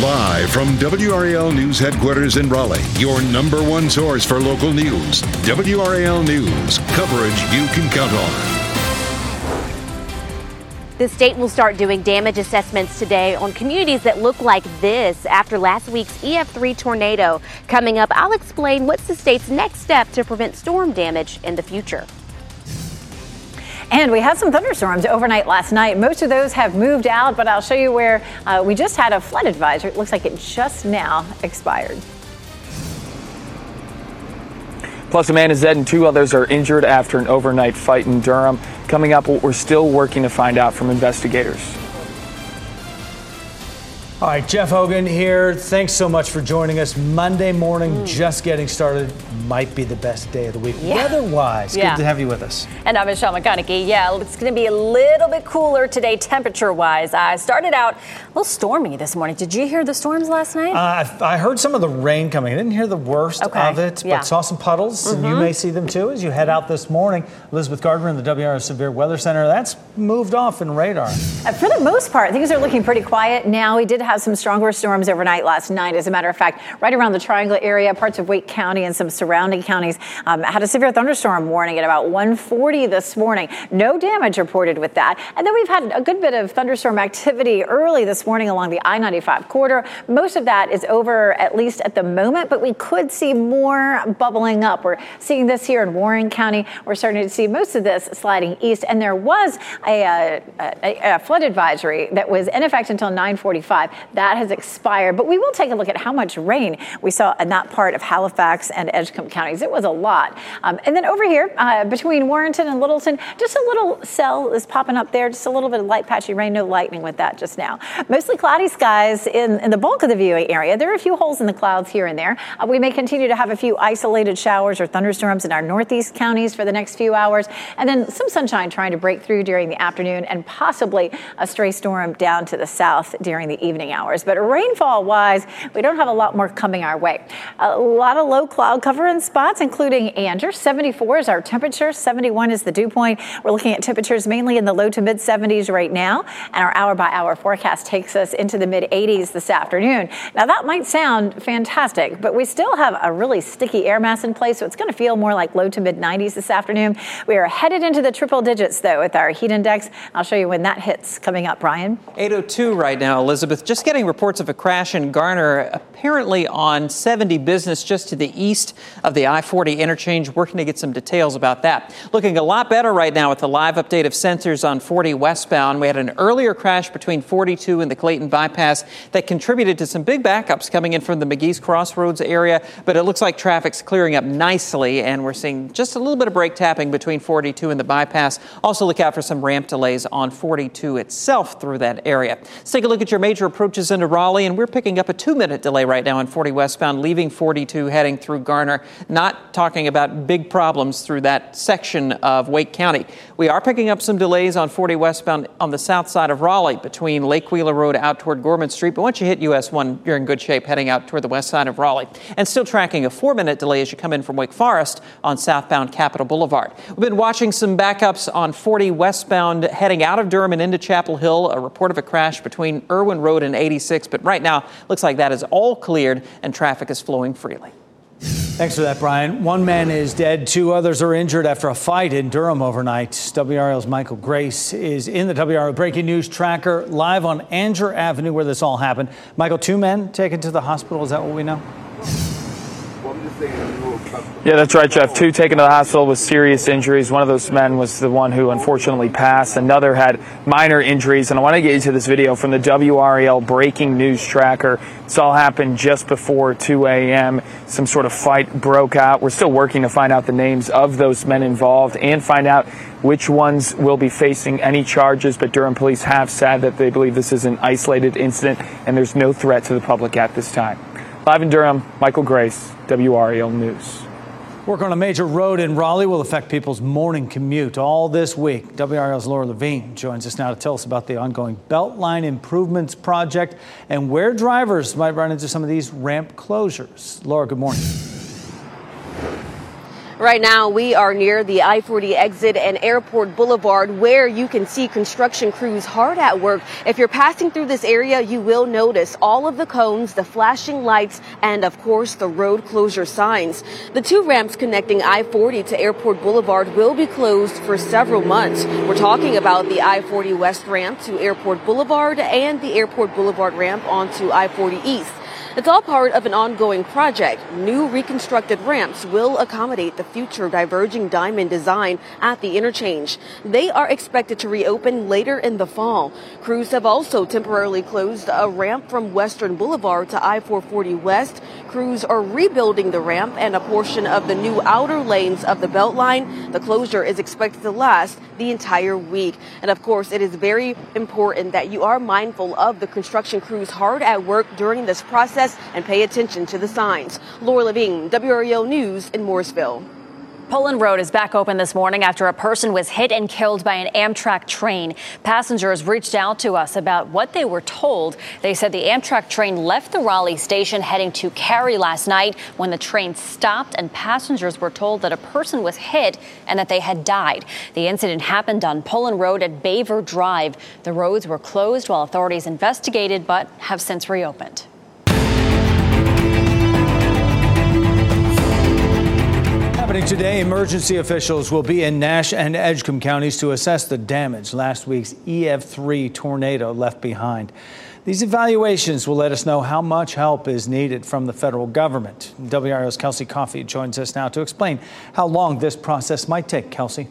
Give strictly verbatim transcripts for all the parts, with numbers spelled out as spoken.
Live from W R A L News headquarters in Raleigh, your number one source for local news. W R A L News, coverage you can count on. The state will start doing damage assessments today on communities that look like this after last week's E F three tornado. Coming up, I'll explain what's the state's next step to prevent storm damage in the future. And we had some thunderstorms overnight last night. Most of those have moved out, but I'll show you where uh, we just had a flood advisory. It looks like it just now expired. Plus, a man is dead and two others are injured after an overnight fight in Durham. Coming up, what we're still working to find out from investigators. All right, Jeff Hogan here. Thanks so much for joining us. Monday morning, mm. just getting started. Might be the best day of the week. Yeah. Weather-wise, yeah. good to have you with us. And I'm Michelle McConaughey. Yeah, it's going to be a little bit cooler today, temperature-wise. I started out a little stormy this morning. Did you hear the storms last night? Uh, I heard some of the rain coming. I didn't hear the worst okay. of it, yeah. but saw some puddles, mm-hmm. and you may see them too as you head out this morning. Elizabeth Gardner in the W R A Severe Weather Center. That's moved off in radar. Uh, for the most part, things are looking pretty quiet now. We did have some stronger storms overnight last night. As a matter of fact, right around the Triangle area, parts of Wake County and some surrounding counties um, had a severe thunderstorm warning at about one forty this morning. No damage reported with that. And then we've had a good bit of thunderstorm activity early this morning along the I ninety-five corridor. Most of that is over, at least at the moment, but we could see more bubbling up. We're seeing this here in Warren County. We're starting to see most of this sliding east. And there was a, a, a, a flood advisory that was in effect until nine forty-five. That has expired, but we will take a look at how much rain we saw in that part of Halifax and Edgecombe counties. It was a lot. Um, and then over here, uh, between Warrenton and Littleton, just a little cell is popping up there, just a little bit of light patchy rain, no lightning with that just now. Mostly cloudy skies in, in the bulk of the viewing area. There are a few holes in the clouds here and there. Uh, we may continue to have a few isolated showers or thunderstorms in our northeast counties for the next few hours, and then some sunshine trying to break through during the afternoon, and possibly a stray storm down to the south during the evening hours. But rainfall-wise, we don't have a lot more coming our way. A lot of low cloud cover in spots, including Ander. seventy-four is our temperature. seventy-one is the dew point. We're looking at temperatures mainly in the low to mid seventies right now, and our hour-by-hour forecast takes us into the mid eighties this afternoon. Now, that might sound fantastic, but we still have a really sticky air mass in place, so it's going to feel more like low to mid nineties this afternoon. We are headed into the triple digits, though, with our heat index. I'll show you when that hits coming up, Brian. eight oh two right now, Elizabeth. Just getting reports of a crash in Garner, apparently on seventy Business, just to the east of the I forty interchange. Working to get some details about that. Looking a lot better right now with the live update of sensors on forty westbound. We had an earlier crash between forty-two and the Clayton bypass that contributed to some big backups coming in from the McGee's Crossroads area, but it looks like traffic's clearing up nicely, and we're seeing just a little bit of brake tapping between forty-two and the bypass. Also look out for some ramp delays on forty-two itself through that area. Let's take a look at your major approaches into Raleigh, and we're picking up a two-minute delay right now on forty westbound, leaving forty-two heading through Garner. Not talking about big problems through that section of Wake County. We are picking up some delays on forty westbound on the south side of Raleigh between Lake Wheeler Road out toward Gorman Street. But once you hit U S one, you're in good shape heading out toward the west side of Raleigh. And still tracking a four-minute delay as you come in from Wake Forest on southbound Capitol Boulevard. We've been watching some backups on forty westbound heading out of Durham and into Chapel Hill. A report of a crash between Irwin Road and eighty-six. But right now, looks like that is all cleared and traffic is flowing freely. Thanks for that, Brian. One man is dead. Two others are injured after a fight in Durham overnight. W R L's Michael Grace is in the W R L Breaking News Tracker live on Anger Avenue where this all happened. Michael, two men taken to the hospital. Is that what we know? Yeah, that's right, Jeff. Two taken to the hospital with serious injuries. One of those men was the one who unfortunately passed. Another had minor injuries. And I want to get you to this video from the W R A L Breaking News Tracker. This all happened just before two a.m. Some sort of fight broke out. We're still working to find out the names of those men involved and find out which ones will be facing any charges. But Durham police have said that they believe this is an isolated incident and there's no threat to the public at this time. Live in Durham, Michael Grace, W R A L News. Work on a major road in Raleigh will affect people's morning commute all this week. W R L's Laura Levine joins us now to tell us about the ongoing Beltline Improvements Project and where drivers might run into some of these ramp closures. Laura, good morning. Right now, we are near the I forty exit and Airport Boulevard, where you can see construction crews hard at work. If you're passing through this area, you will notice all of the cones, the flashing lights, and of course, the road closure signs. The two ramps connecting I forty to Airport Boulevard will be closed for several months. We're talking about the I forty West ramp to Airport Boulevard and the Airport Boulevard ramp onto I forty East. It's all part of an ongoing project. New reconstructed ramps will accommodate the future diverging diamond design at the interchange. They are expected to reopen later in the fall. Crews have also temporarily closed a ramp from Western Boulevard to I four forty West. Crews are rebuilding the ramp and a portion of the new outer lanes of the Beltline. The closure is expected to last the entire week. And of course, it is very important that you are mindful of the construction crews hard at work during this process and pay attention to the signs. Laura Levine, W R E L News in Morrisville. Pullen Road is back open this morning after a person was hit and killed by an Amtrak train. Passengers reached out to us about what they were told. They said the Amtrak train left the Raleigh station heading to Cary last night when the train stopped, and passengers were told that a person was hit and that they had died. The incident happened on Pullen Road at Baver Drive. The roads were closed while authorities investigated, but have since reopened. Happening today, emergency officials will be in Nash and Edgecombe counties to assess the damage last week's E F three tornado left behind. These evaluations will let us know how much help is needed from the federal government. W R L's Kelsey Coffey joins us now to explain how long this process might take. Kelsey.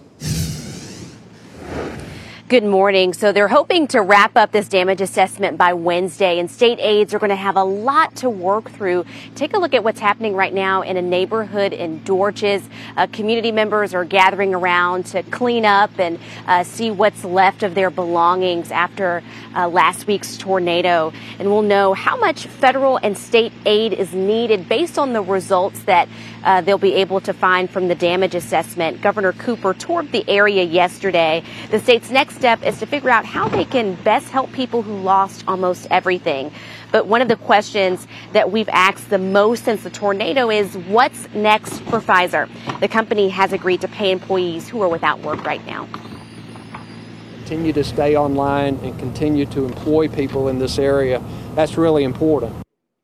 Good morning. So they're hoping to wrap up this damage assessment by Wednesday, and state aides are going to have a lot to work through. Take a look at what's happening right now in a neighborhood in Dorches. Uh, community members are gathering around to clean up and uh, see what's left of their belongings after uh, last week's tornado. And we'll know how much federal and state aid is needed based on the results that uh, they'll be able to find from the damage assessment. Governor Cooper toured the area yesterday. The state's next step is to figure out how they can best help people who lost almost everything. But one of the questions that we've asked the most since the tornado is what's next for Pfizer? The company has agreed to pay employees who are without work right now. Continue to stay online and continue to employ people in this area. That's really important.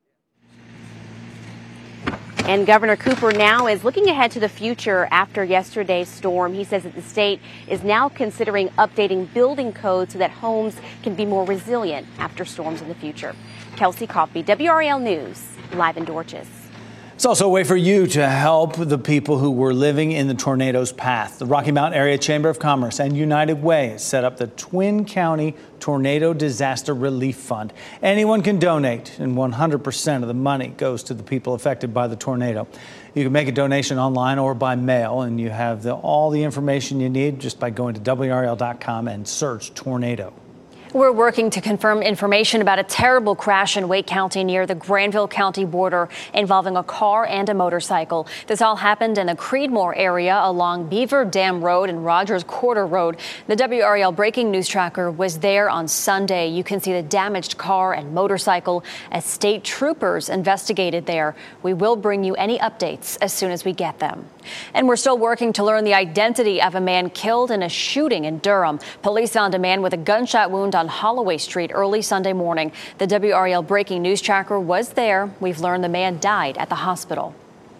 And Governor Cooper now is looking ahead to the future after yesterday's storm. He says that the state is now considering updating building codes so that homes can be more resilient after storms in the future. Kelsey Coffey, W R E L News, live in Dorches. It's also a way for you to help the people who were living in the tornado's path. The Rocky Mountain Area Chamber of Commerce and United Way has set up the Twin County Tornado Disaster Relief Fund. Anyone can donate, and one hundred percent of the money goes to the people affected by the tornado. You can make a donation online or by mail, and you have the, all the information you need just by going to W R L dot com and search tornado. We're working to confirm information about a terrible crash in Wake County near the Granville County border involving a car and a motorcycle. This all happened in the Creedmoor area along Beaver Dam Road and Rogers Quarter Road. The W R E L Breaking News Tracker was there on Sunday. You can see the damaged car and motorcycle as state troopers investigated there. We will bring you any updates as soon as we get them. And we're still working to learn the identity of a man killed in a shooting in Durham. Police found a man with a gunshot wound on Holloway Street early Sunday morning. The W R E L Breaking News Tracker was there. We've learned the man died at the hospital.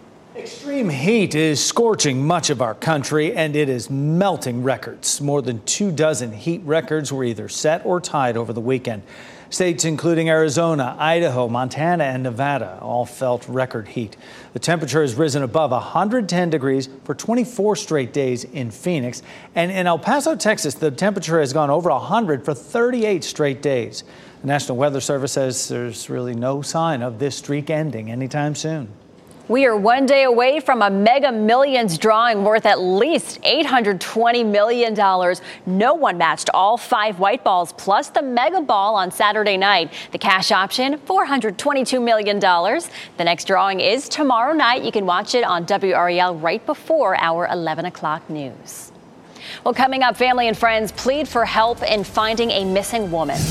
Extreme heat is scorching much of our country, and it is melting records. More than two dozen heat records were either set or tied over the weekend. States including Arizona, Idaho, Montana, and Nevada all felt record heat. The temperature has risen above one hundred ten degrees for twenty-four straight days in Phoenix. And in El Paso, Texas, the temperature has gone over one hundred for thirty-eight straight days. The National Weather Service says there's really no sign of this streak ending anytime soon. We are one day away from a Mega Millions drawing worth at least eight hundred twenty million dollars. No one matched all five white balls plus the Mega Ball on Saturday night. The cash option, four hundred twenty-two million dollars. The next drawing is tomorrow night. You can watch it on W R E L right before our eleven o'clock news. Well, coming up, family and friends plead for help in finding a missing woman.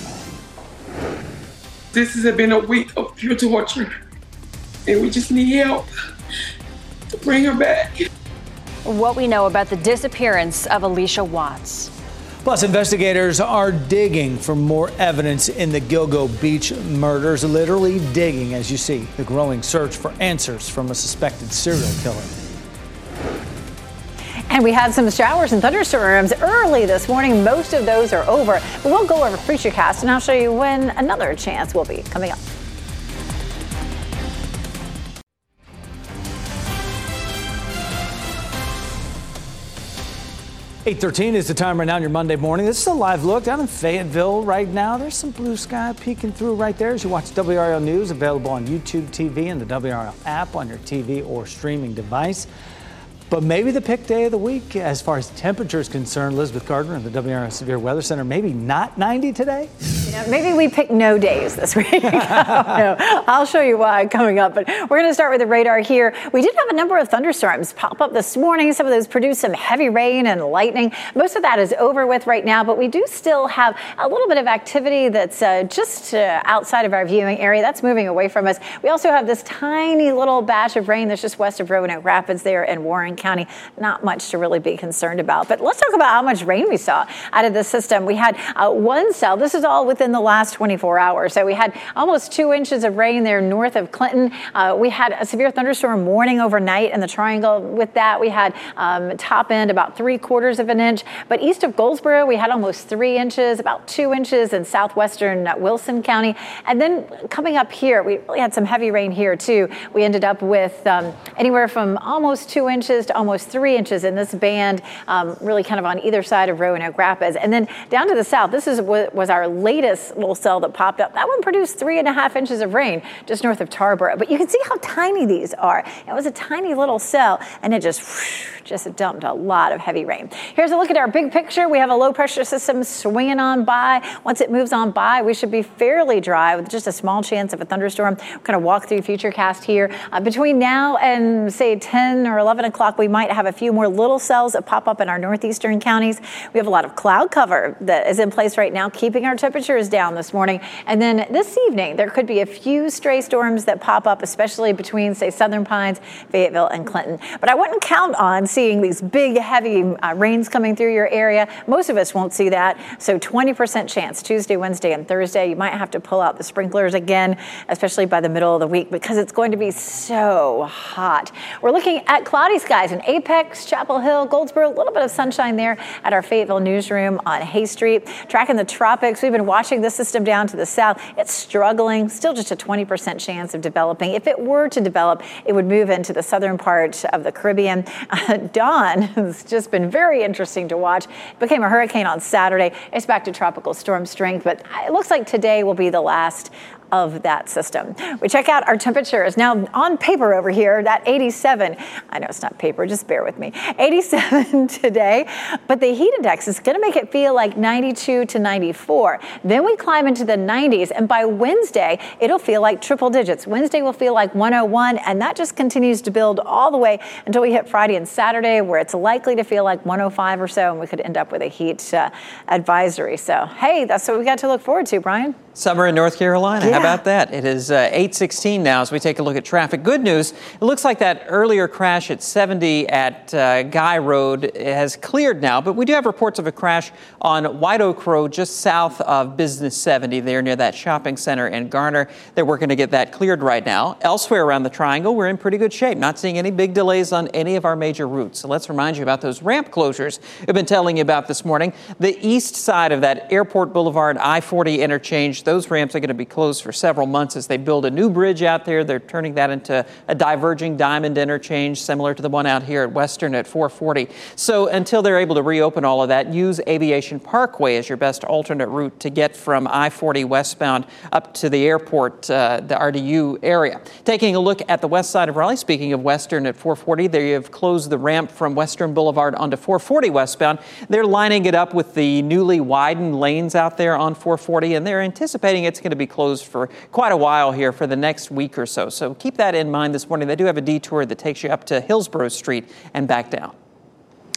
This has been a week of pure torture. And we just need help to bring her back. what we know about the disappearance of Alicia Watts. Plus, investigators are digging for more evidence in the Gilgo Beach murders, literally digging, as you see, the growing search for answers from a suspected serial killer. And we had some showers and thunderstorms early this morning. Most of those are over. But we'll go over Futurecast, and I'll show you when another chance will be coming up. eight thirteen is the time right now on your Monday morning. This is a live look down in Fayetteville right now. There's some blue sky peeking through right there as you watch W R L News, available on YouTube T V and the W R L app on your T V or streaming device. But maybe the pick day of the week as far as temperature is concerned. Elizabeth Gardner of the W R L Severe Weather Center, maybe not ninety today? Yeah, maybe we pick no days this week. I don't know. I'll show you why coming up. But we're going to start with the radar here. We did have a number of thunderstorms pop up this morning. Some of those produced some heavy rain and lightning. Most of that is over with right now, but we do still have a little bit of activity that's uh, just uh, outside of our viewing area. That's moving away from us. We also have this tiny little batch of rain that's just west of Roanoke Rapids there in Warren County. Not much to really be concerned about. But let's talk about how much rain we saw out of the system. We had uh, one cell. This is all within the last twenty-four hours. So we had almost two inches of rain there north of Clinton. Uh, we had a severe thunderstorm warning overnight in the Triangle. With that, we had um, top end about three quarters of an inch. But east of Goldsboro, we had almost three inches, about two inches in southwestern Wilson County. And then coming up here, we really had some heavy rain here too. We ended up with um, anywhere from almost two inches to almost three inches in this band, um, really kind of on either side of Roanoke Rapids. And then down to the south, this is what was our latest little cell that popped up. That one produced three and a half inches of rain just north of Tarboro. But you can see how tiny these are. It was a tiny little cell, and it just whoosh, just dumped a lot of heavy rain. Here's a look at our big picture. We have a low pressure system swinging on by. Once it moves on by, we should be fairly dry with just a small chance of a thunderstorm. We're going to walk through Futurecast here. Uh, between now and say ten or eleven o'clock, we might have a few more little cells that pop up in our northeastern counties. We have a lot of cloud cover that is in place right now, keeping our temperatures down this morning. And then this evening, there could be a few stray storms that pop up, especially between, say, Southern Pines, Fayetteville, and Clinton. But I wouldn't count on seeing these big, heavy uh, rains coming through your area. Most of us won't see that. So twenty percent chance Tuesday, Wednesday, and Thursday. You might have to pull out the sprinklers again, especially by the middle of the week, because it's going to be so hot. We're looking at cloudy skies in Apex, Chapel Hill, Goldsboro, a little bit of sunshine there at our Fayetteville newsroom on Hay Street. Tracking the tropics, we've been watching this system down to the south. It's struggling, still just a twenty percent chance of developing. If it were to develop, it would move into the southern part of the Caribbean. Uh, Dawn has just been very interesting to watch. It became a hurricane on Saturday. It's back to tropical storm strength, but it looks like today will be the last of that system. We check out our temperatures. Now on paper over here, that eighty-seven, I know it's not paper, just bear with me, eighty-seven today, but the heat index is gonna make it feel like ninety-two to ninety-four. Then we climb into the nineties, and by Wednesday, it'll feel like triple digits. Wednesday will feel like one oh one, and that just continues to build all the way until we hit Friday and Saturday, where it's likely to feel like one oh five or so, and we could end up with a heat uh, advisory. So, hey, that's what we got to look forward to, Brian. Summer in North Carolina. Yeah. How about that? It is uh, eight sixteen now as we take a look at traffic. Good news. It looks like that earlier crash at seventy at uh, Guy Road has cleared now, but we do have reports of a crash on White Oak Road just south of Business seventy there near that shopping center in Garner. They're working to get that cleared right now. Elsewhere around the Triangle, we're in pretty good shape. Not seeing any big delays on any of our major routes. So let's remind you about those ramp closures we've been telling you about this morning. The east side of that Airport Boulevard I forty interchange, those ramps are going to be closed for several months as they build a new bridge out there. They're turning that into a diverging diamond interchange, similar to the one out here at Western at four forty. So until they're able to reopen all of that, use Aviation Parkway as your best alternate route to get from I forty westbound up to the airport, uh, the R D U area. Taking a look at the west side of Raleigh, speaking of Western at four forty, they have closed the ramp from Western Boulevard onto four forty westbound. They're lining it up with the newly widened lanes out there on four forty, and they're anticipating it's going to be closed for quite a while here for the next week or so. So keep that in mind this morning. They do have a detour that takes you up to Hillsborough Street and back down.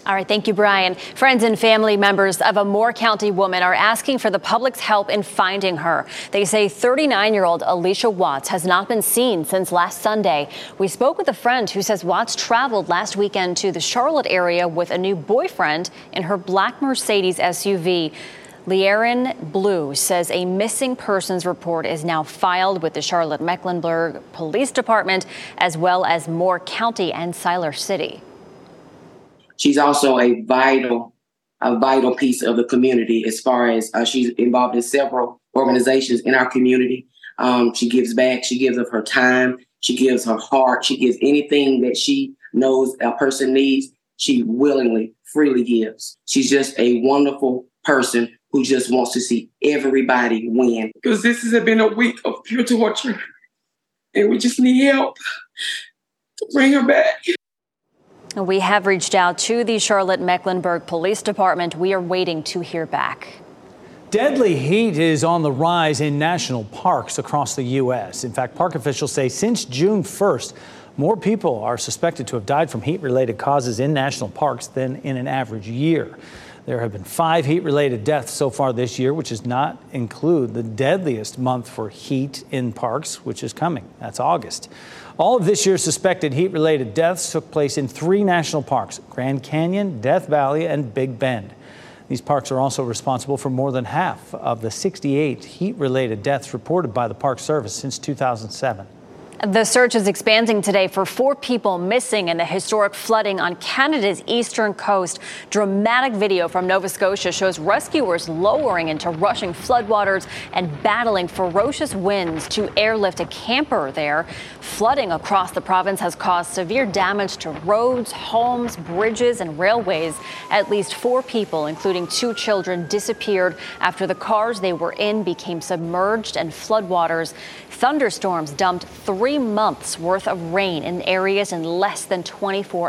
All right, thank you, Brian. Friends and family members of a Moore County woman are asking for the public's help in finding her. They say thirty-nine-year-old Alicia Watts has not been seen since last Sunday. We spoke with a friend who says Watts traveled last weekend to the Charlotte area with a new boyfriend in her black Mercedes S U V. Leerin Blue says a missing persons report is now filed with the Charlotte-Mecklenburg Police Department, as well as Moore County and Siler City. She's also a vital, a vital piece of the community as far as uh, she's involved in several organizations in our community. Um, she gives back. She gives of her time. She gives her heart. She gives anything that she knows a person needs. She willingly, freely gives. She's just a wonderful person who just wants to see everybody win. Because this has been a week of pure torture, and we just need help to bring her back. We have reached out to the Charlotte-Mecklenburg Police Department. We are waiting to hear back. Deadly heat is on the rise in national parks across the U S. In fact, park officials say since June first, more people are suspected to have died from heat-related causes in national parks than in an average year. There have been five heat-related deaths so far this year, which does not include the deadliest month for heat in parks, which is coming. That's August. All of this year's suspected heat-related deaths took place in three national parks: Grand Canyon, Death Valley, and Big Bend. These parks are also responsible for more than half of the sixty-eight heat-related deaths reported by the Park Service since two thousand seven. The search is expanding today for four people missing in the historic flooding on Canada's eastern coast. Dramatic video from Nova Scotia shows rescuers lowering into rushing floodwaters and battling ferocious winds to airlift a camper there. Flooding across the province has caused severe damage to roads, homes, bridges, and railways. At least four people, including two children, disappeared after the cars they were in became submerged in floodwaters. Thunderstorms dumped three months worth of rain in areas in less than twenty-four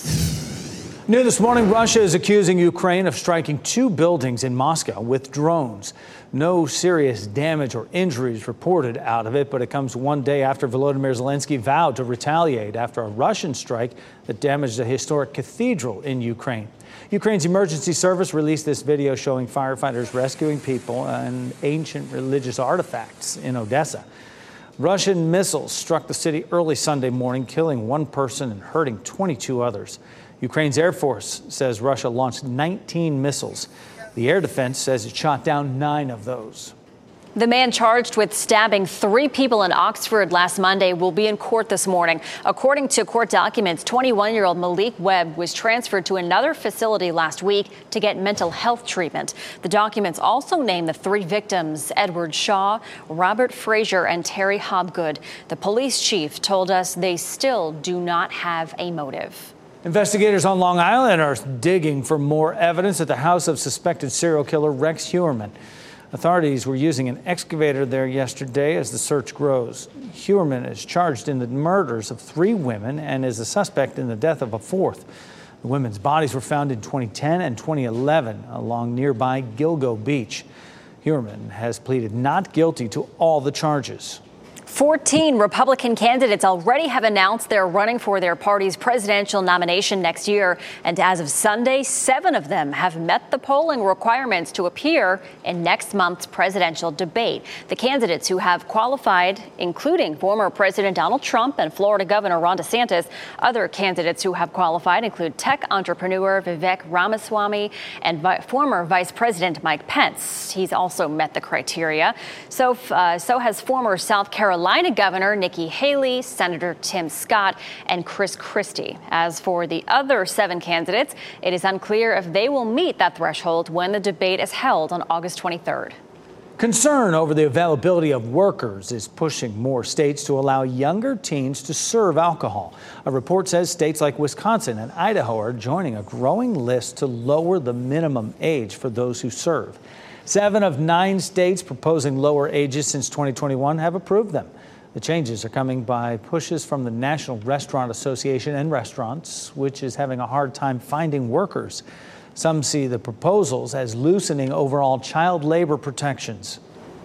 hours. New this morning, Russia is accusing Ukraine of striking two buildings in Moscow with drones. No serious damage or injuries reported out of it, but it comes one day after Volodymyr Zelensky vowed to retaliate after a Russian strike that damaged a historic cathedral in Ukraine. Ukraine's emergency service released this video showing firefighters rescuing people and ancient religious artifacts in Odessa. Russian missiles struck the city early Sunday morning, killing one person and hurting twenty-two others. Ukraine's Air Force says Russia launched nineteen missiles. The air defense says it shot down nine of those. The man charged with stabbing three people in Oxford last Monday will be in court this morning. According to court documents, twenty-one-year-old Malik Webb was transferred to another facility last week to get mental health treatment. The documents also name the three victims: Edward Shaw, Robert Fraser, and Terry Hobgood. The police chief told us they still do not have a motive. Investigators on Long Island are digging for more evidence at the house of suspected serial killer Rex Heuermann. Authorities were using an excavator there yesterday as the search grows. Heuermann is charged in the murders of three women and is a suspect in the death of a fourth. The women's bodies were found in twenty ten and twenty eleven along nearby Gilgo Beach. Heuermann has pleaded not guilty to all the charges. fourteen Republican candidates already have announced they're running for their party's presidential nomination next year. And as of Sunday, seven of them have met the polling requirements to appear in next month's presidential debate. The candidates who have qualified, including former President Donald Trump and Florida Governor Ron DeSantis. Other candidates who have qualified include tech entrepreneur Vivek Ramaswamy and vi- former Vice President Mike Pence. He's also met the criteria. So, uh, so has former South Carolina Carolina Governor Nikki Haley, Senator Tim Scott, and Chris Christie. As for the other seven candidates, it is unclear if they will meet that threshold when the debate is held on August twenty-third. Concern over the availability of workers is pushing more states to allow younger teens to serve alcohol. A report says states like Wisconsin and Idaho are joining a growing list to lower the minimum age for those who serve. Seven of nine states proposing lower ages since twenty twenty-one have approved them. The changes are coming by pushes from the National Restaurant Association and restaurants, which is having a hard time finding workers. Some see the proposals as loosening overall child labor protections.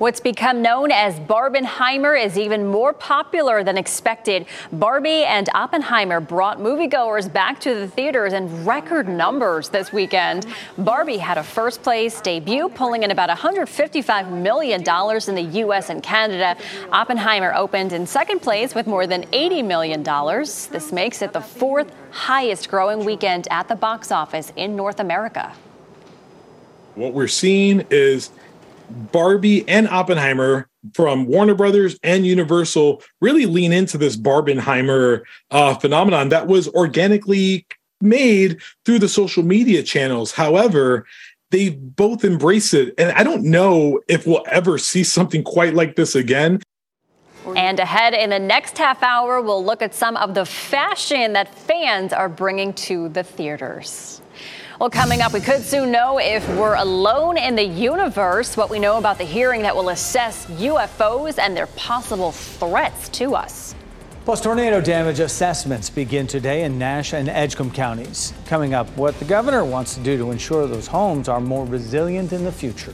What's become known as Barbenheimer is even more popular than expected. Barbie and Oppenheimer brought moviegoers back to the theaters in record numbers this weekend. Barbie had a first place debut, pulling in about one hundred fifty-five million dollars in the U S and Canada. Oppenheimer opened in second place with more than eighty million dollars. This makes it the fourth highest growing weekend at the box office in North America. What we're seeing is Barbie and Oppenheimer from Warner Brothers and Universal really lean into this Barbenheimer uh, phenomenon that was organically made through the social media channels. However, they both embrace it. And I don't know if we'll ever see something quite like this again. And ahead in the next half hour, we'll look at some of the fashion that fans are bringing to the theaters. Well, coming up, we could soon know if we're alone in the universe, what we know about the hearing that will assess U F Os and their possible threats to us. Plus, tornado damage assessments begin today in Nash and Edgecombe counties. Coming up, what the governor wants to do to ensure those homes are more resilient in the future.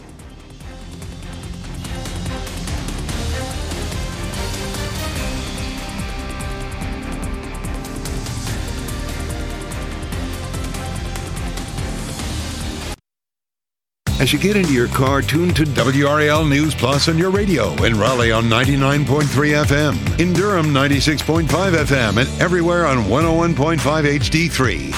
As you get into your car, tune to W R A L News Plus on your radio. In Raleigh on ninety-nine point three F M. In Durham, ninety-six point five F M. And everywhere on one oh one point five H D three.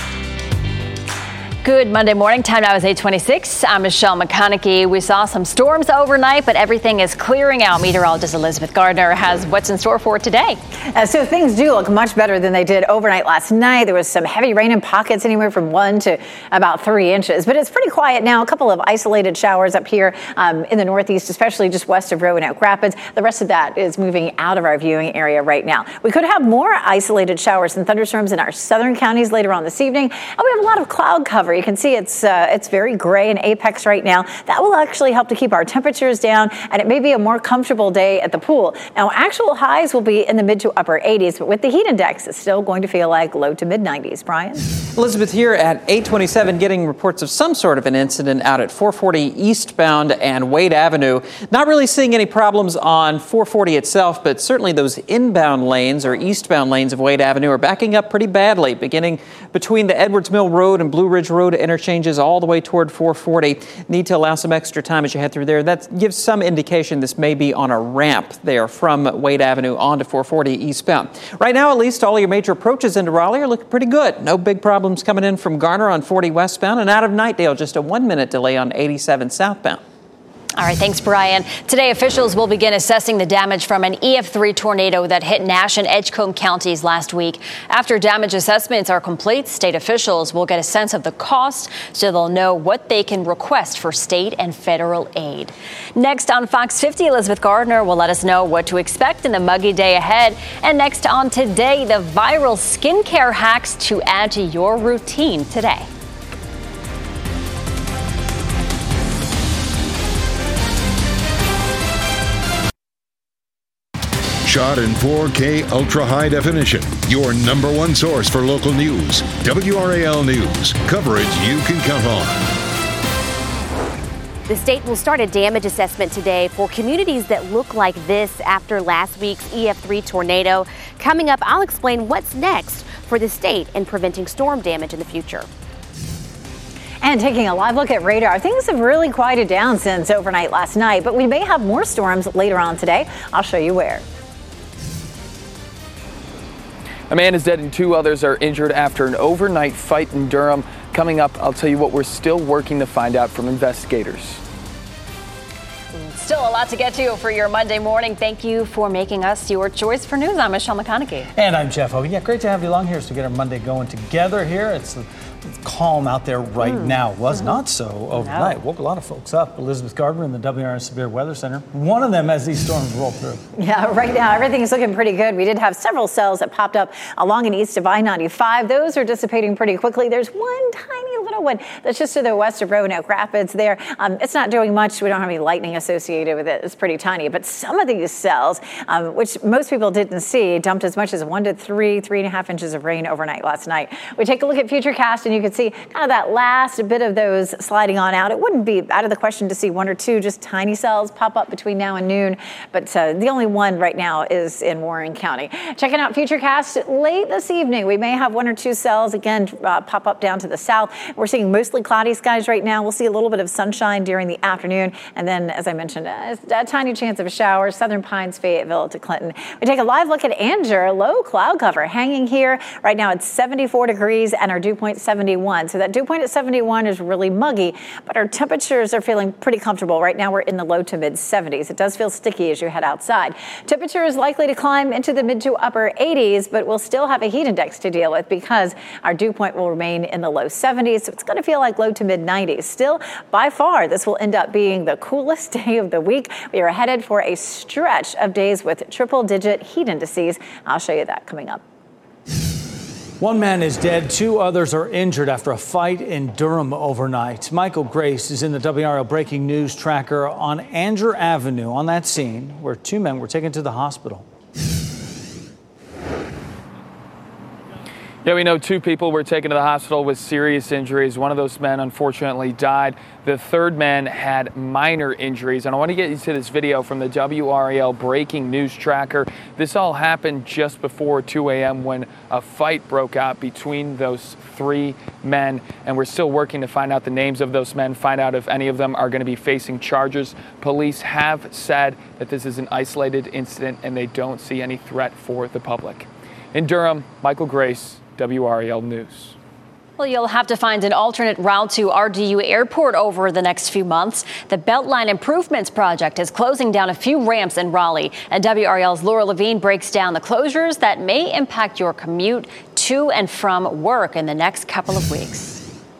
Good Monday morning. Time now is eight twenty-six. I'm Michelle McConaughey. We saw some storms overnight, but everything is clearing out. Meteorologist Elizabeth Gardner has what's in store for today. Uh, so things do look much better than they did overnight last night. There was some heavy rain in pockets, anywhere from one to about three inches. But it's pretty quiet now. A couple of isolated showers up here um, in the northeast, especially just west of Roanoke Rapids. The rest of that is moving out of our viewing area right now. We could have more isolated showers and thunderstorms in our southern counties later on this evening. And we have a lot of cloud cover. You can see it's uh, it's very gray in Apex right now. That will actually help to keep our temperatures down, and it may be a more comfortable day at the pool. Now, actual highs will be in the mid to upper eighties, but with the heat index, it's still going to feel like low to mid nineties. Brian? Elizabeth here at eight twenty-seven, getting reports of some sort of an incident out at four forty eastbound and Wade Avenue. Not really seeing any problems on four forty itself, but certainly those inbound lanes or eastbound lanes of Wade Avenue are backing up pretty badly, beginning between the Edwards Mill Road and Blue Ridge Road interchanges all the way toward four forty. Need to allow some extra time as you head through there. That gives some indication this may be on a ramp there from Wade Avenue onto four forty eastbound. Right now, at least, all your major approaches into Raleigh are looking pretty good. No big problems coming in from Garner on forty westbound, and out of Knightdale, just a one-minute delay on eighty-seven southbound. All right, thanks, Brian. Today, officials will begin assessing the damage from an E F three tornado that hit Nash and Edgecombe counties last week. After damage assessments are complete, state officials will get a sense of the cost so they'll know what they can request for state and federal aid. Next on Fox fifty, Elizabeth Gardner will let us know what to expect in the muggy day ahead. And next on Today, the viral skincare hacks to add to your routine today. Shot in four K ultra high definition. Your number one source for local news. W R A L News. Coverage you can count on. The state will start a damage assessment today for communities that look like this after last week's E F three tornado. Coming up, I'll explain what's next for the state in preventing storm damage in the future. And taking a live look at radar, things have really quieted down since overnight last night, but we may have more storms later on today. I'll show you where. A man is dead and two others are injured after an overnight fight in Durham. Coming up, I'll tell you what we're still working to find out from investigators. Still a lot to get to for your Monday morning. Thank you for making us your choice for news. I'm Michelle McConaughey. And I'm Jeff Hogan. Yeah, great to have you along here to get our Monday going together here. It's It's calm out there right mm. now. Was mm-hmm. not so overnight. No. Woke a lot of folks up. Elizabeth Gardner in the W R A L Severe Weather Center. One of them as these storms roll through. Yeah, right now everything is looking pretty good. We did have several cells that popped up along and east of I ninety-five. Those are dissipating pretty quickly. There's one tiny little one that's just to the west of Roanoke Rapids there. Um, it's not doing much. We don't have any lightning associated with it. It's pretty tiny. But some of these cells, um, which most people didn't see, dumped as much as one to three, three and a half inches of rain overnight last night. We take a look at Futurecast. and you can see kind of that last bit of those sliding on out. It wouldn't be out of the question to see one or two just tiny cells pop up between now and noon, but uh, the only one right now is in Warren County. Checking out Futurecast late this evening, we may have one or two cells again uh, pop up down to the south. We're seeing mostly cloudy skies right now. We'll see a little bit of sunshine during the afternoon, and then, as I mentioned, a, a tiny chance of a shower. Southern Pines, Fayetteville to Clinton. We take a live look at Anger. Low cloud cover hanging here right now. It's seventy-four degrees and our dew point seventy-one. So that dew point at seventy-one is really muggy, but our temperatures are feeling pretty comfortable. Right now we're in the low to mid seventies. It does feel sticky as you head outside. Temperature is likely to climb into the mid to upper eighties, but we'll still have a heat index to deal with because our dew point will remain in the low seventies. So it's going to feel like low to mid nineties. Still, by far, this will end up being the coolest day of the week. We are headed for a stretch of days with triple digit heat indices. I'll show you that coming up. One man is dead, two others are injured after a fight in Durham overnight. Michael Grace is in the W R L Breaking News Tracker on Anger Avenue on that scene where two men were taken to the hospital. Yeah, we know two people were taken to the hospital with serious injuries. One of those men unfortunately died. The third man had minor injuries. And I want to get you to this video from the W R A L Breaking News Tracker. This all happened just before two a m when a fight broke out between those three men. And we're still working to find out the names of those men, find out if any of them are going to be facing charges. Police have said that this is an isolated incident and they don't see any threat for the public. In Durham, Michael Grace, W R A L News. Well, you'll have to find an alternate route to R D U Airport over the next few months. The Beltline Improvements Project is closing down a few ramps in Raleigh. And W R A L's Laura Levine breaks down the closures that may impact your commute to and from work in the next couple of weeks.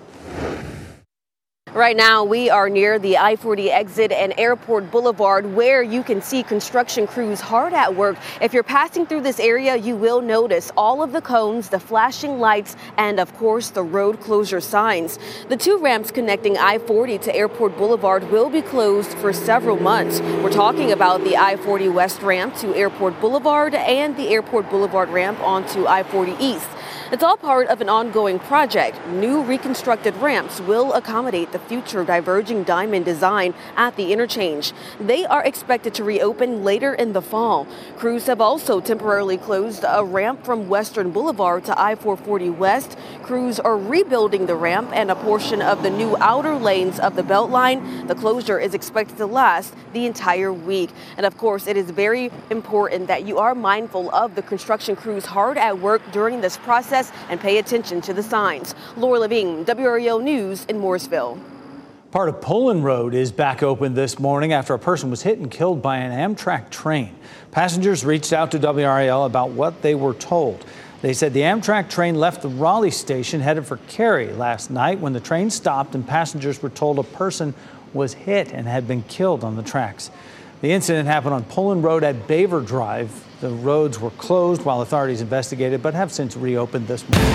Right now, we are near the I forty exit and Airport Boulevard, where you can see construction crews hard at work. If you're passing through this area, you will notice all of the cones, the flashing lights, and of course, the road closure signs. The two ramps connecting I forty to Airport Boulevard will be closed for several months. We're talking about the I forty West ramp to Airport Boulevard and the Airport Boulevard ramp onto I forty East. It's all part of an ongoing project. New reconstructed ramps will accommodate the future diverging diamond design at the interchange. They are expected to reopen later in the fall. Crews have also temporarily closed a ramp from Western Boulevard to I four forty West. Crews are rebuilding the ramp and a portion of the new outer lanes of the Beltline. The closure is expected to last the entire week. And of course, it is very important that you are mindful of the construction crews hard at work during this process and pay attention to the signs. Laura Levine, W R A L News in Morrisville. Part of Pullen Road is back open this morning after a person was hit and killed by an Amtrak train. Passengers reached out to W R A L about what they were told. They said the Amtrak train left the Raleigh station headed for Cary last night when the train stopped and passengers were told a person was hit and had been killed on the tracks. The incident happened on Pullen Road at Baver Drive. The roads were closed while authorities investigated, but have since reopened this morning.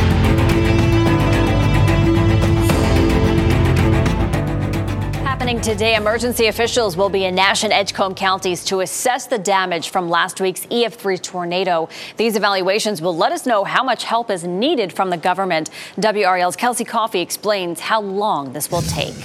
Happening today, emergency officials will be in Nash and Edgecombe counties to assess the damage from last week's E F three tornado. These evaluations will let us know how much help is needed from the government. W R A L's Kelsey Coffey explains how long this will take.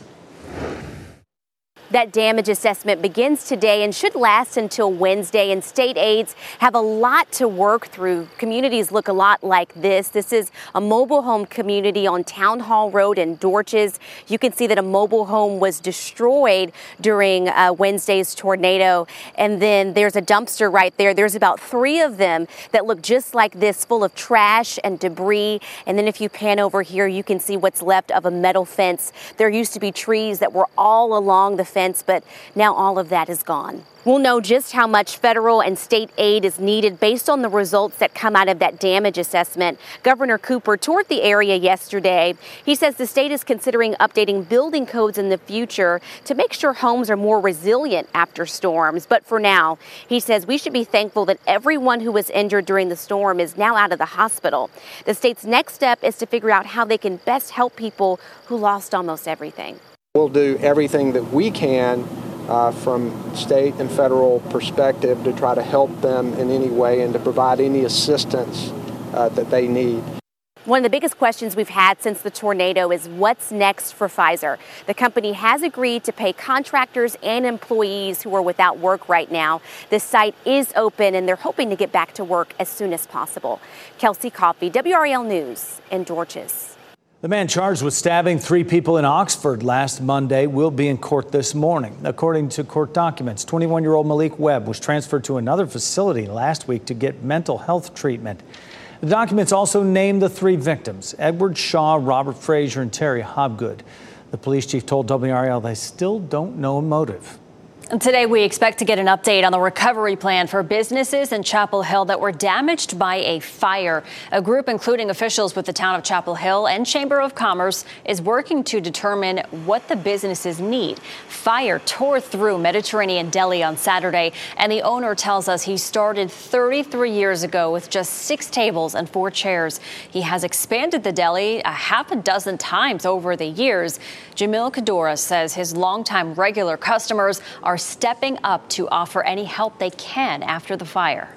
That damage assessment begins today and should last until Wednesday, and state aides have a lot to work through. Communities look a lot like this. This is a mobile home community on Town Hall Road in Dorches. You can see that a mobile home was destroyed during uh, Wednesday's tornado. And then there's a dumpster right there. There's about three of them that look just like this, full of trash and debris. And then if you pan over here, you can see what's left of a metal fence. There used to be trees that were all along the fence, but now all of that is gone. We'll know just how much federal and state aid is needed based on the results that come out of that damage assessment. Governor Cooper toured the area yesterday. He says the state is considering updating building codes in the future to make sure homes are more resilient after storms. But for now, he says we should be thankful that everyone who was injured during the storm is now out of the hospital. The state's next step is to figure out how they can best help people who lost almost everything. We'll do everything that we can uh, from state and federal perspective to try to help them in any way and to provide any assistance uh, that they need. One of the biggest questions we've had since the tornado is what's next for Pfizer. The company has agreed to pay contractors and employees who are without work right now. This site is open and they're hoping to get back to work as soon as possible. Kelsey Coffey, W R A L News in Dorches. The man charged with stabbing three people in Oxford last Monday will be in court this morning. According to court documents, twenty-one-year-old Malik Webb was transferred to another facility last week to get mental health treatment. The documents also name the three victims, Edward Shaw, Robert Frazier, and Terry Hobgood. The police chief told W R A L they still don't know a motive. And today we expect to get an update on the recovery plan for businesses in Chapel Hill that were damaged by a fire. A group including officials with the town of Chapel Hill and Chamber of Commerce is working to determine what the businesses need. Fire tore through Mediterranean Deli on Saturday, and the owner tells us he started thirty-three years ago with just six tables and four chairs. He has expanded the deli a half a dozen times over the years. Jamil Kadora says his longtime regular customers are stepping up to offer any help they can after the fire.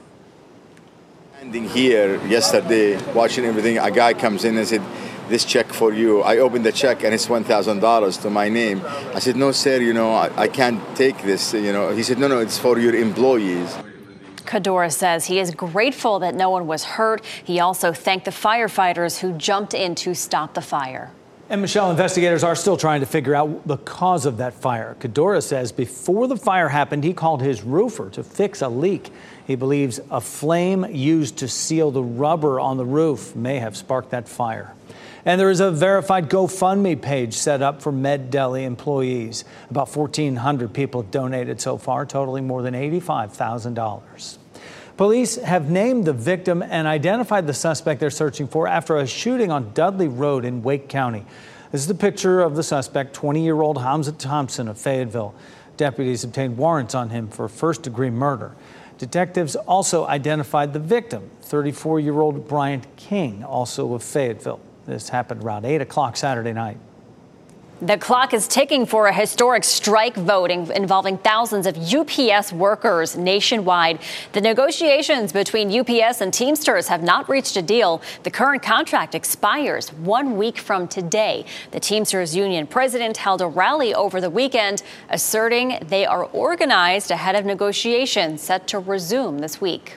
Standing here yesterday, watching everything, a guy comes in and said, "This check for you." I opened the check and it's one thousand dollars to my name. I said, "No, sir, you know, I, I can't take this." You know, he said, "No, no, it's for your employees." Kadora says he is grateful that no one was hurt. He also thanked the firefighters who jumped in to stop the fire. And Michelle, investigators are still trying to figure out the cause of that fire. Kadora says before the fire happened, he called his roofer to fix a leak. He believes a flame used to seal the rubber on the roof may have sparked that fire. And there is a verified GoFundMe page set up for Med Deli employees. About fourteen hundred people have donated so far, totaling more than eighty-five thousand dollars. Police have named the victim and identified the suspect they're searching for after a shooting on Dudley Road in Wake County. This is the picture of the suspect, twenty-year-old Hamza Thompson of Fayetteville. Deputies obtained warrants on him for first-degree murder. Detectives also identified the victim, thirty-four-year-old Bryant King, also of Fayetteville. This happened around eight o'clock Saturday night. The clock is ticking for a historic strike vote involving thousands of U P S workers nationwide. The negotiations between U P S and Teamsters have not reached a deal. The current contract expires one week from today. The Teamsters Union president held a rally over the weekend, asserting they are organized ahead of negotiations set to resume this week.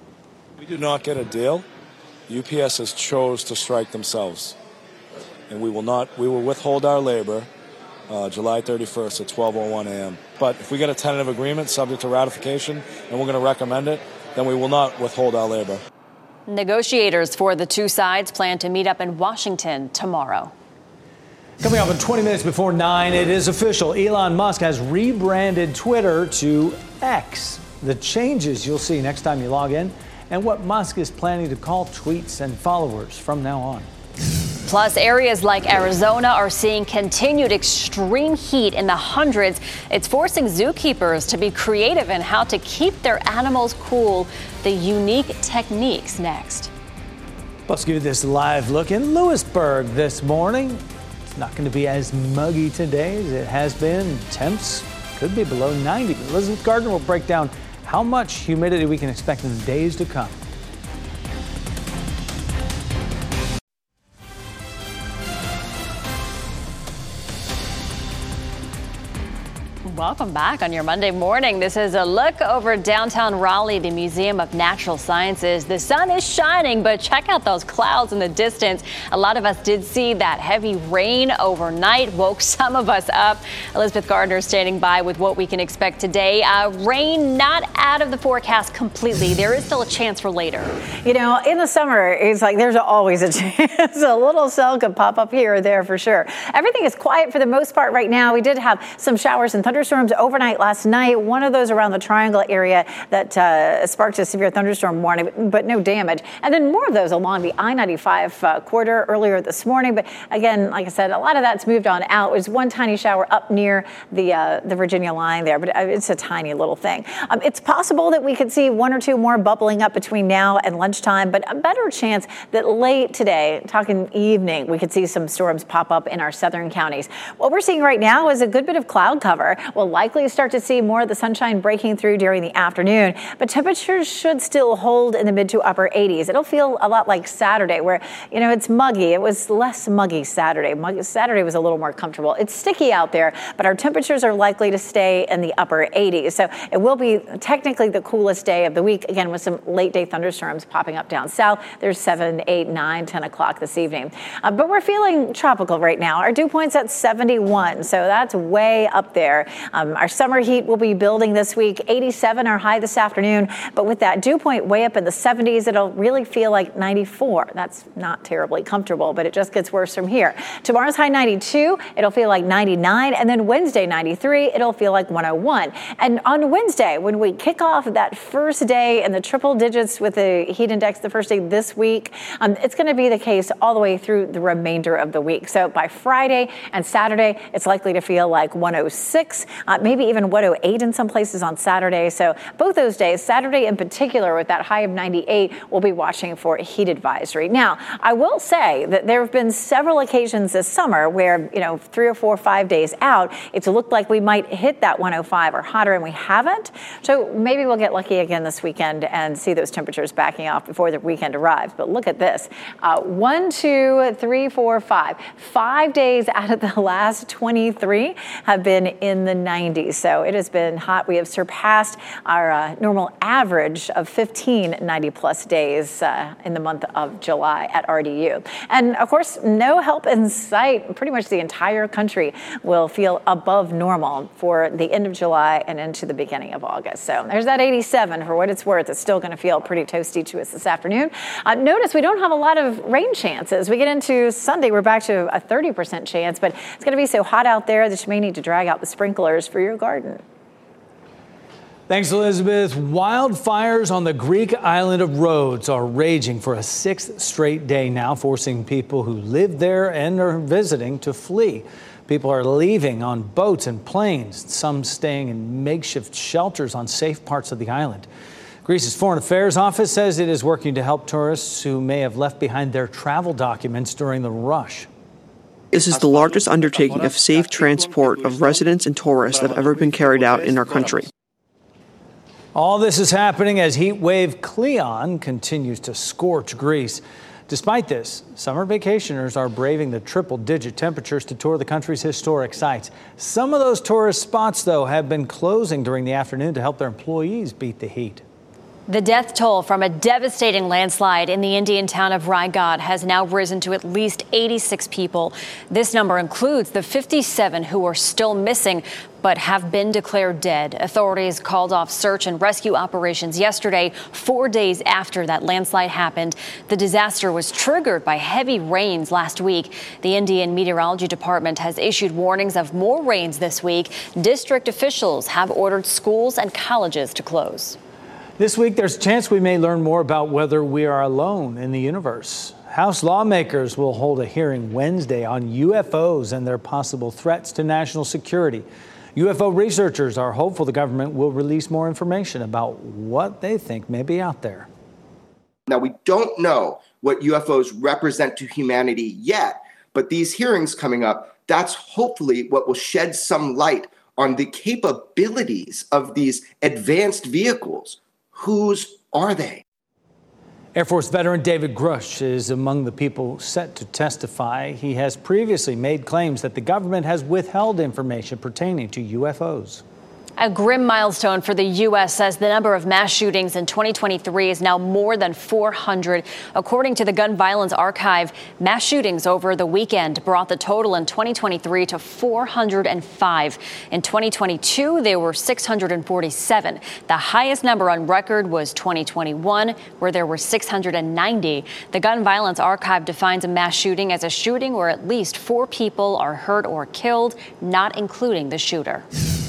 We do not get a deal. U P S has chose to strike themselves. And we will not, we will withhold our labor uh, July thirty-first at twelve oh one a.m. But if we get a tentative agreement subject to ratification and we're going to recommend it, then we will not withhold our labor. Negotiators for the two sides plan to meet up in Washington tomorrow. Coming up in twenty minutes before nine, it is official. Elon Musk has rebranded Twitter to X. The changes you'll see next time you log in and what Musk is planning to call tweets and followers from now on. Plus, areas like Arizona are seeing continued extreme heat in the hundreds. It's forcing zookeepers to be creative in how to keep their animals cool. The unique techniques next. Let's give you this live look in Lewisburg this morning. It's not going to be as muggy today as it has been. Temps could be below ninety. But Elizabeth Gardner will break down how much humidity we can expect in the days to come. Welcome back on your Monday morning. This is a look over downtown Raleigh, the Museum of Natural Sciences. The sun is shining, but check out those clouds in the distance. A lot of us did see that heavy rain overnight, woke some of us up. Elizabeth Gardner standing by with what we can expect today. Uh, rain not out of the forecast completely. There is still a chance for later. You know, in the summer, it's like there's always a chance. A little cell could pop up here or there for sure. Everything is quiet for the most part right now. We did have some showers and thunderstorms overnight last night. One of those around the Triangle area that uh, sparked a severe thunderstorm warning, but no damage. And then more of those along the I ninety-five uh, corridor earlier this morning. But again, like I said, a lot of that's moved on out. It was one tiny shower up near the uh, the Virginia line there, but it's a tiny little thing. Um, it's possible that we could see one or two more bubbling up between now and lunchtime, but a better chance that late today, talking evening, we could see some storms pop up in our southern counties. What we're seeing right now is a good bit of cloud cover. We'll likely start to see more of the sunshine breaking through during the afternoon, but temperatures should still hold in the mid to upper eighties. It'll feel a lot like Saturday, where, you know, it's muggy. It was less muggy Saturday. Muggy, Saturday was a little more comfortable. It's sticky out there, but our temperatures are likely to stay in the upper eighties. So it will be technically the coolest day of the week, again, with some late day thunderstorms popping up down south. There's seven, eight, nine, ten o'clock this evening. Uh, but we're feeling tropical right now. Our dew point's at seventy-one, so that's way up there. Um, our summer heat will be building this week. eighty-seven our high this afternoon, but with that dew point way up in the seventies, it'll really feel like ninety-four. That's not terribly comfortable, but it just gets worse from here. Tomorrow's high ninety-two, it'll feel like ninety-nine, and then Wednesday ninety-three, it'll feel like one oh one. And on Wednesday, when we kick off that first day in the triple digits with the heat index the first day this week, um, it's going to be the case all the way through the remainder of the week. So by Friday and Saturday, it's likely to feel like one oh six, uh, maybe even one oh eight in some places on Saturday. So both those days, Saturday in particular, with that high of ninety-eight, we'll be watching for a heat advisory. Now, I will say that there have been several occasions this summer where, you know, three or four, five days out, it's looked like we might hit that one oh five or hotter, and we haven't. So maybe we'll get lucky again this weekend and see those temperatures backing off before the weekend arrives. But look at this. Uh, one, two, three, four, five. Five days out of the last twenty-three have been in the nineties. So it has been hot. We have surpassed our uh, normal average of fifteen ninety-plus days uh, in the month of July at R D U. And, of course, no help in sight. Pretty much the entire country will feel above normal for the end of July and into the beginning of August. So there's that eighty-seven. For what it's worth, it's still going to feel pretty toasty to us this afternoon. Uh, notice we don't have a lot of rain chances. We get into Sunday, we're back to a thirty percent chance, but it's going to be so hot out there that you may need to drag out the sprinklers for your garden. Thanks, Elizabeth. Wildfires on the Greek island of Rhodes are raging for a sixth straight day now, forcing people who live there and are visiting to flee. People are leaving on boats and planes, some staying in makeshift shelters on safe parts of the island. Greece's Foreign Affairs Office says it is working to help tourists who may have left behind their travel documents during the rush. This is the largest undertaking of safe transport of residents and tourists that have ever been carried out in our country. All this is happening as heat wave Cleon continues to scorch Greece. Despite this, summer vacationers are braving the triple-digit temperatures to tour the country's historic sites. Some of those tourist spots, though, have been closing during the afternoon to help their employees beat the heat. The death toll from a devastating landslide in the Indian town of Raigad has now risen to at least eighty-six people. This number includes the fifty-seven who are still missing but have been declared dead. Authorities called off search and rescue operations yesterday, four days after that landslide happened. The disaster was triggered by heavy rains last week. The Indian Meteorology Department has issued warnings of more rains this week. District officials have ordered schools and colleges to close. This week, there's a chance we may learn more about whether we are alone in the universe. House lawmakers will hold a hearing Wednesday on U F Os and their possible threats to national security. U F O researchers are hopeful the government will release more information about what they think may be out there. Now, we don't know what U F Os represent to humanity yet, but these hearings coming up, that's hopefully what will shed some light on the capabilities of these advanced vehicles. Whose are they? Air Force veteran David Grush is among the people set to testify. He has previously made claims that the government has withheld information pertaining to U F Os. A grim milestone for the U S as the number of mass shootings in twenty twenty-three is now more than four hundred. According to the Gun Violence Archive, mass shootings over the weekend brought the total in twenty twenty-three to four hundred five. In twenty twenty-two, there were six hundred forty-seven. The highest number on record was twenty twenty-one, where there were six hundred ninety. The Gun Violence Archive defines a mass shooting as a shooting where at least four people are hurt or killed, not including the shooter.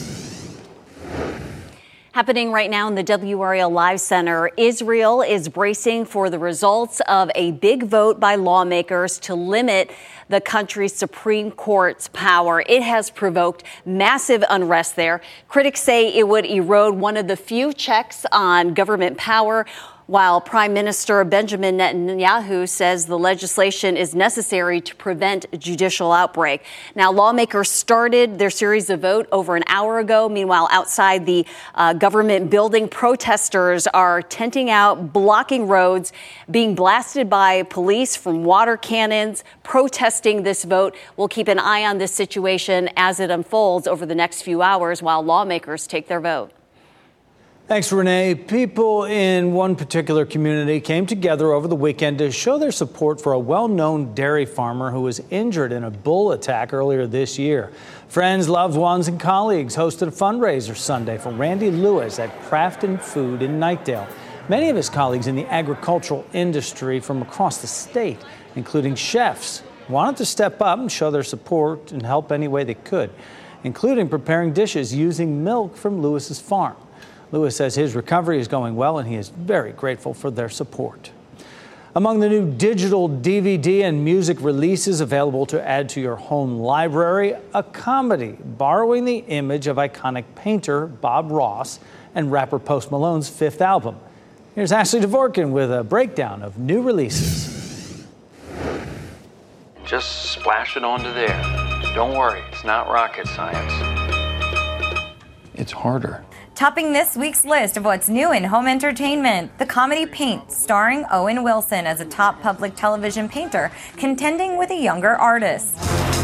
Happening right now in the W R A L Live Center, Israel is bracing for the results of a big vote by lawmakers to limit the country's Supreme Court's power. It has provoked massive unrest there. Critics say it would erode one of the few checks on government power. while Prime Minister Benjamin Netanyahu says the legislation is necessary to prevent a judicial outbreak. Now, lawmakers started their series of vote over an hour ago. Meanwhile, outside the uh, government building, protesters are tenting out, blocking roads, being blasted by police from water cannons, protesting this vote. We'll keep an eye on this situation as it unfolds over the next few hours while lawmakers take their vote. Thanks, Renee. People in one particular community came together over the weekend to show their support for a well-known dairy farmer who was injured in a bull attack earlier this year. Friends, loved ones, and colleagues hosted a fundraiser Sunday for Randy Lewis at Crafton Food in Knightdale. Many of his colleagues in the agricultural industry from across the state, including chefs, wanted to step up and show their support and help any way they could, including preparing dishes using milk from Lewis's farm. Lewis says his recovery is going well, and he is very grateful for their support. Among the new digital D V D and music releases available to add to your home library, a comedy borrowing the image of iconic painter Bob Ross and rapper Post Malone's fifth album. Here's Ashley Dvorkin with a breakdown of new releases. Just splash it onto there. Don't worry, it's not rocket science. It's harder. Topping this week's list of what's new in home entertainment, the comedy Paint, starring Owen Wilson as a top public television painter contending with a younger artist.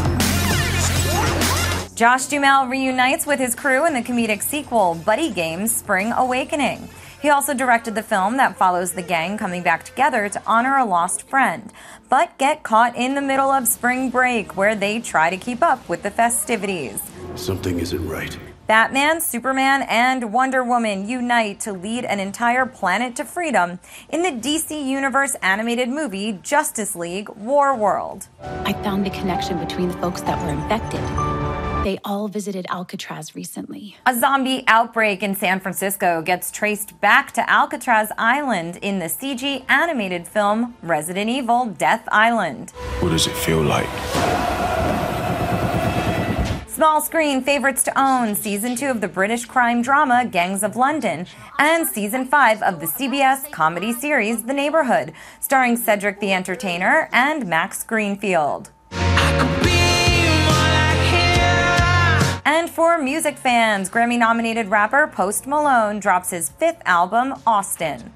Josh Duhamel reunites with his crew in the comedic sequel, Buddy Games: Spring Awakening. He also directed the film that follows the gang coming back together to honor a lost friend, but get caught in the middle of spring break where they try to keep up with the festivities. Something isn't right. Batman, Superman, and Wonder Woman unite to lead an entire planet to freedom in the D C Universe animated movie Justice League War World. I found a connection between the folks that were infected. They all visited Alcatraz recently. A zombie outbreak in San Francisco gets traced back to Alcatraz Island in the C G animated film Resident Evil: Death Island. What does it feel like? Small screen favorites to own, season two of the British crime drama Gangs of London, and season five of the C B S comedy series The Neighborhood, starring Cedric the Entertainer and Max Greenfield. And for music fans, Grammy-nominated rapper Post Malone drops his fifth album, Austin.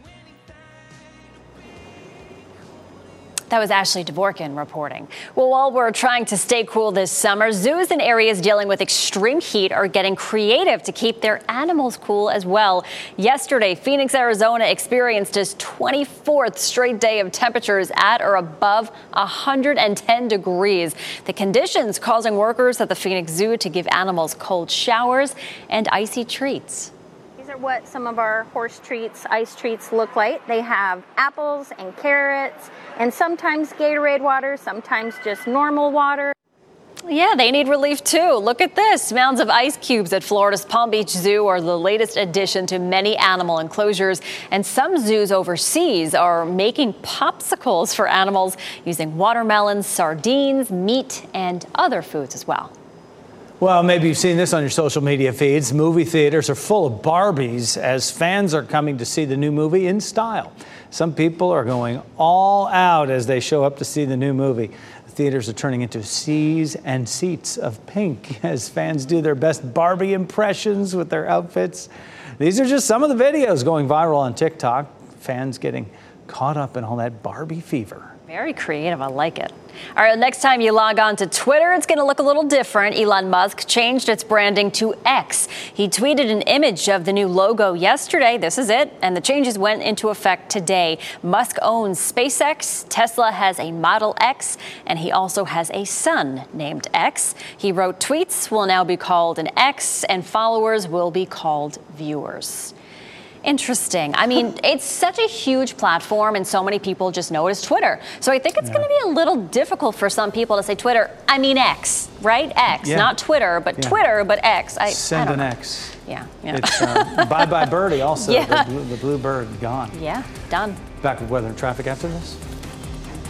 That was Ashley Dvorkin reporting. Well, while we're trying to stay cool this summer, zoos and areas dealing with extreme heat are getting creative to keep their animals cool as well. Yesterday, Phoenix, Arizona experienced its twenty-fourth straight day of temperatures at or above one hundred ten degrees. The conditions causing workers at the Phoenix Zoo to give animals cold showers and icy treats. These are what some of our horse treats, ice treats look like. They have apples and carrots and sometimes Gatorade water, sometimes just normal water. Yeah, they need relief too. Look at this. Mounds of ice cubes at Florida's Palm Beach Zoo are the latest addition to many animal enclosures. And some zoos overseas are making popsicles for animals using watermelons, sardines, meat, and other foods as well. Well, maybe you've seen this on your social media feeds. Movie theaters are full of Barbies as fans are coming to see the new movie in style. Some people are going all out as they show up to see the new movie. The theaters are turning into seas and seats of pink as fans do their best Barbie impressions with their outfits. These are just some of the videos going viral on TikTok. Fans getting caught up in all that Barbie fever. Very creative. I like it. All right, next time you log on to Twitter, it's going to look a little different. Elon Musk changed its branding to X. He tweeted an image of the new logo yesterday. This is it. And the changes went into effect today. Musk owns SpaceX. Tesla has a Model X. And he also has a son named X. He wrote, tweets will now be called an X and followers will be called viewers. Interesting. I mean, it's such a huge platform and so many people just know it as Twitter. So I think it's yeah. going to be a little difficult for some people to say Twitter. I mean X, right? X, yeah. not Twitter, but yeah. Twitter, but X. I, Send I an know. X. Yeah. yeah. It's uh, bye-bye birdie also. Yeah. The, blue, the blue bird gone. Yeah, done. Back with weather and traffic after this.